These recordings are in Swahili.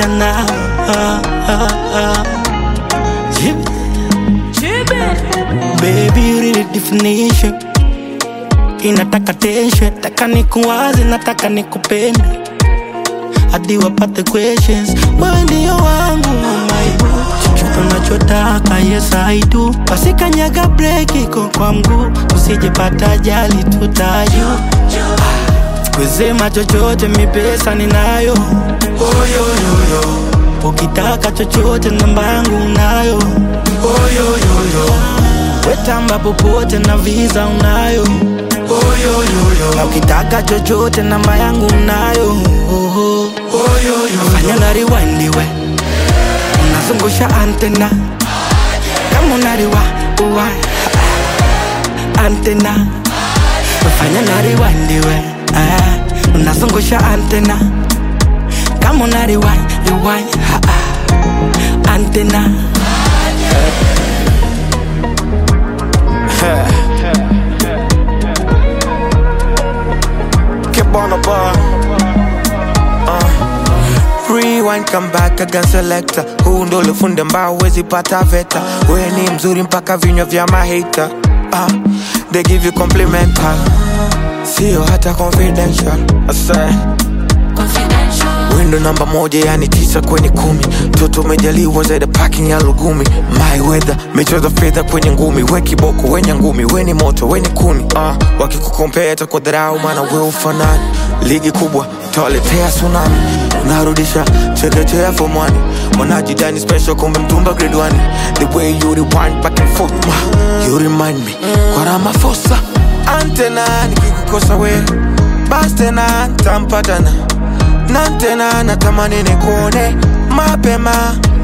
now. Baby, you need a definition. Inataka tension, taka nikuwaze, nataka nikupende hadi wapate questions. Wewe ndio wangu my boo, chochote unachotaka yes I do. Wasikanyaga break iko kwa mguu, usijipata ajali tutaju. Kusema chochote mi pesa ninayo. Oh yo yo yo. Ukitaka chochote namba yangu unayo. Oh yo yo yo. Wetamba popote na visa unayo. Oh yo yo yo. Na ukitaka chochote namba yangu unayo. Oh oh. Oh yo yo. Fanya na rewind we, unazungusha antena. Kama unariwa uwa antena. Fanya na rewind we, unazungusha antena. Kama unariwa antena. Keep on the bar. Rewind, come back again selector. Huu ndo ulifunde mbao wezi pata veta. We ni mzuri mpaka vinywa vya mahata. They give you complimental, sio hata confidential. I say window number moja yani 9 kwenye 10. Toto umejaliwa zaidi parking ya Lugumi. My weather, michezo fedha kwenye ngumi. We kiboko, wenye ngumi, we ni moto, we ni kuni. Wakikukompea kwa dharau maana we ufanani. Ligi kubwa, toletea tsunami. Unarudisha, chekechea for money. Wanajidani special kumbe mtumba grade 1. The way you rewind back and forth, you remind me kwa Ramaphosa. Antena, nikikukosa we bas tena, tampatana nantena, natamani nikone mapema.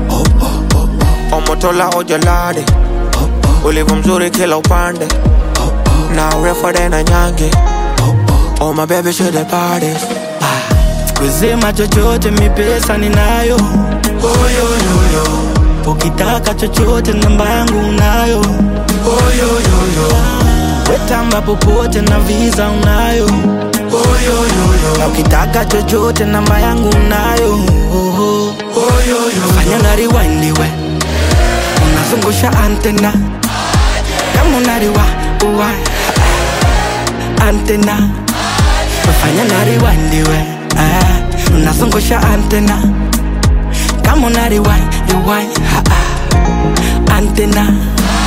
Omotola ojalade, ulivu mzuri kila upande. Now refer than nyange. Oh my baby should the parties. Kusema chochote mi pesa ninayo. Oh yo yo yo. Ukitaka chochote namba yangu unayo. Oh yo yo yo. Wetamba popote na visa unayo. Oh yo yo yo. Na ukitaka chochote namba yangu unayo. Oh oh. Oh yo yo. Fanya na rewind we, unazungusha antena. Kama unariwa uwa antena. Fanya na rewind we, unazungusha antena. Kama unariwa antena.